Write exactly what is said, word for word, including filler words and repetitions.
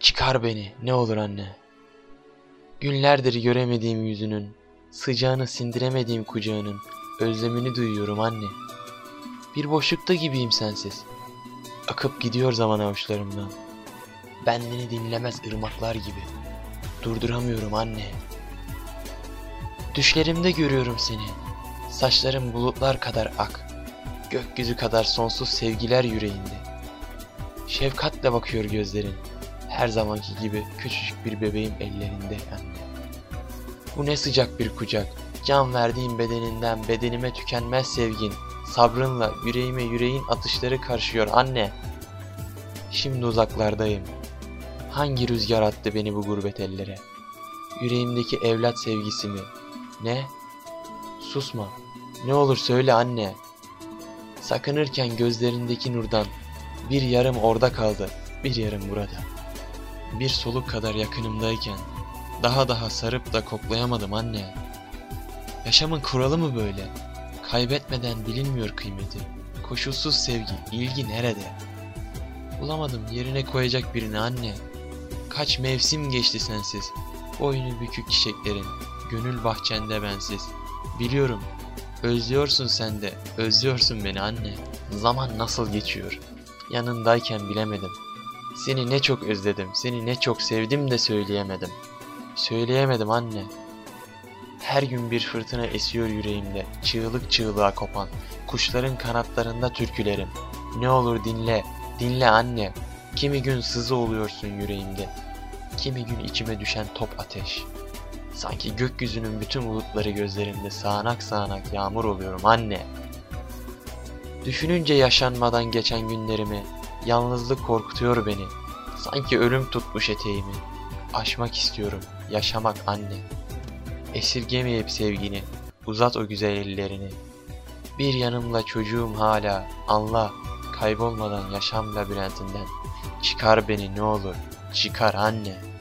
Çıkar beni ne olur anne. Günlerdir göremediğim yüzünün, sıcağını sindiremediğim kucağının özlemini duyuyorum anne. Bir boşlukta gibiyim sensiz. Akıp gidiyor zaman avuçlarımdan. Bendeni dinlemez ırmaklar gibi. Durduramıyorum anne. Düşlerimde görüyorum seni. Saçların bulutlar kadar ak. Gökyüzü kadar sonsuz sevgiler yüreğinde. Şefkatle bakıyor gözlerin. Her zamanki gibi küçücük bir bebeğim ellerinde anne. Bu ne sıcak bir kucak. Can verdiğim bedeninden bedenime tükenmez sevgin. Sabrınla yüreğime yüreğin atışları karşıyor anne. Şimdi uzaklardayım. Hangi rüzgar attı beni bu gurbet ellere? Yüreğimdeki evlat sevgisi mi? Ne? Susma. Ne olur söyle anne. Sakınırken gözlerindeki nurdan bir yarım orada kaldı, bir yarım burada. Bir soluk kadar yakınımdayken daha daha sarıp da koklayamadım anne. Yaşamın kuralı mı böyle? Kaybetmeden bilinmiyor kıymeti. Koşulsuz sevgi, ilgi nerede? Bulamadım yerine koyacak birini anne. Kaç mevsim geçti sensiz. Boynu bükük çiçeklerin, gönül bahçende bensiz. Biliyorum, özlüyorsun sen de, özlüyorsun beni anne. Zaman nasıl geçiyor? Yanındayken bilemedim. Seni ne çok özledim, seni ne çok sevdim de söyleyemedim. Söyleyemedim anne. Her gün bir fırtına esiyor yüreğimde, çığlık çığlığa kopan, kuşların kanatlarında türkülerim. Ne olur dinle, dinle anne. Kimi gün sızı oluyorsun yüreğimde, kimi gün içime düşen top ateş. Sanki gökyüzünün bütün bulutları gözlerimde sağanak sağanak yağmur oluyorum anne. Düşününce yaşanmadan geçen günlerimi, yalnızlık korkutuyor beni. Sanki ölüm tutmuş eteğimi. Aşmak istiyorum, yaşamak anne. Esirgemeyip sevgini, uzat o güzel ellerini. Bir yanımla çocuğum hala, anla, kaybolmadan yaşam labirentinden. Çıkar beni ne olur, çıkar anne.